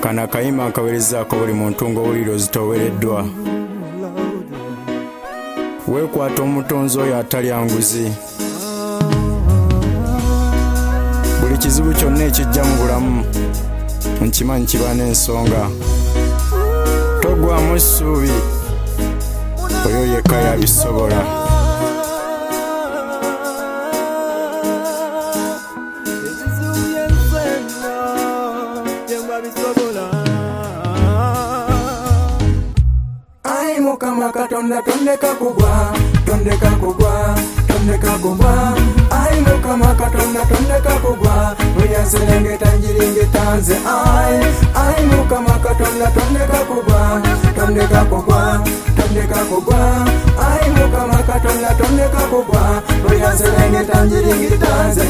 kana kayima akawerezaako buli muntu ng'owulira ozitowereddwa. Weekwata omutonzi oyo atalya nguzi. Buli kizibu kyonna ekijja mu bulamu nkimanyi kiba n'ensonga. Togwamu essuubi, oyo yekka yabisobola. Ai Mukama Katonda tondeka kugwa, tondeka kugwa, tondeka kugwa. Ai Mukama Katonda tondeka kugwa, oyaserengeta njiringita nze. Ai Mukama Katonda tondeka kugwa, tondeka kugwa, tondeka kugwa. Ai Mukama Katonda tondeka kugwa, oyaserengeta njiringita nze.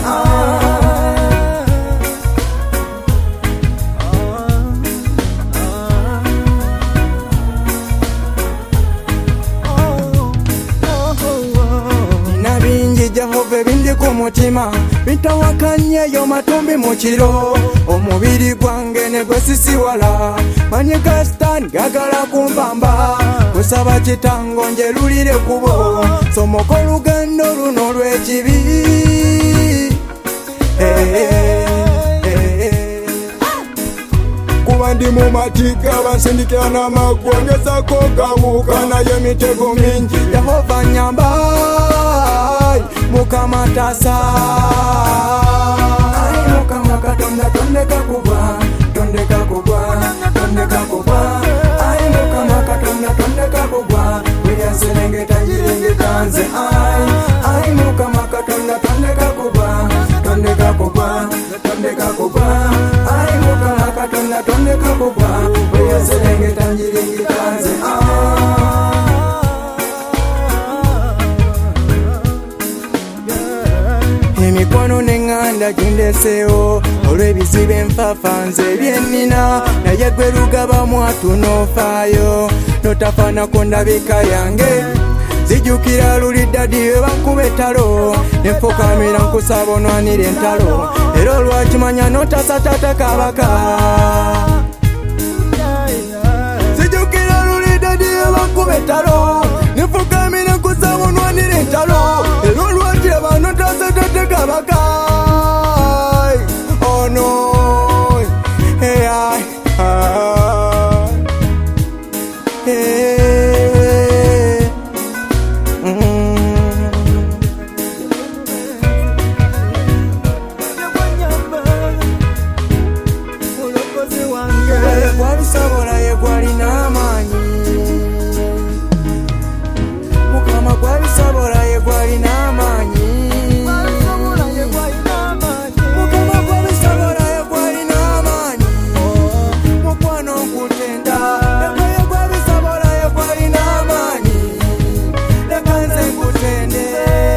Jehova bindi ku mutima bitawakanye yo matumbi mu kiro, omubiri gwange ne gwesisiwala, manye gastan gagala kumbamba, kusaba kitango njerulire kubo, somoko olugendo luno lw'ekibi. Kuba ndi mu matika bansindikira n'amaggwa ngezaako gabuuka nayo emitego mingi. Yehova nyamba, Mukama tasa. Ai Mukama Katonda tondeka kugwa, tondeka kugwa, tondeka kugwa. Ai Mukama Katonda tondeka kugwa, oyaserengeta njiringita nze. Ai Mukama Katonda tondeka kugwa, tondeka kugwa, tondeka kugwa. Ai Mukama Katonda tondeka kugwa, oyaserengeta njiringita nze. Emikono n'eŋŋanda gindeseewo olw'ebizibu enfafanze byennina, naye gwe lugaba mwatu n'ofaayo n'otafaanako ndabika yange. Zijjukira luli ddadi we bankuba ettalo, nenfukamira nkusaba onwanira entalo, era olwakimanya n'otasatata kabaka. Zijjukira luli ddadi we bankuba ettalo, nenfukamira nkusaba onwanira entalo, era olwakiraba n'otasatata kabaka. Oh no, hey, hey. Gwabisobola ye gwalina amaanyi, Mukama gwabisobola ye gwalina amaanyi, Mukama gwabisobola ye gwalina amaanyi. Mukwano nkutenda, ye gwabisobola ye gwalina amaanyi, leka nze nkutende.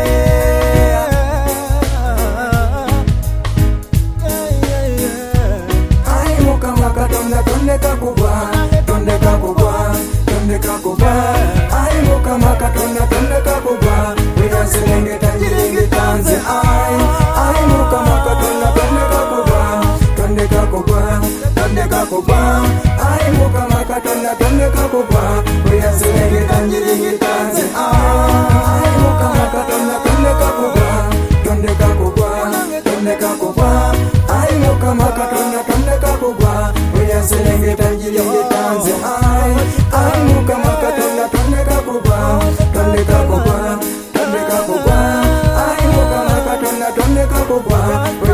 Ai Mukama Katonda tondeka kugwa, tondeka kugwa, tondeka kugwa. Ai Mukama Katonda tondeka kugwa, oyaserengeta njiringita nze. Ai Mukama Katonda tondeka kugwa, tondeka kugwa, tondeka kugwa. Ai Mukama Katonda tondeka kugwa, oyaserengeta njiringita nze. Ai Mukama Katonda tondeka kugwa, tondeka kugwa, tondeka kugwa. Ai Mukama Katonda tondeka kugwa, oyaserengeta njiringita nze. Ai Mukama Katonda tondeka kugwa, tondeka kugwa, tondeka kugwa. Ai Mukama Katonda tondeka kugwa.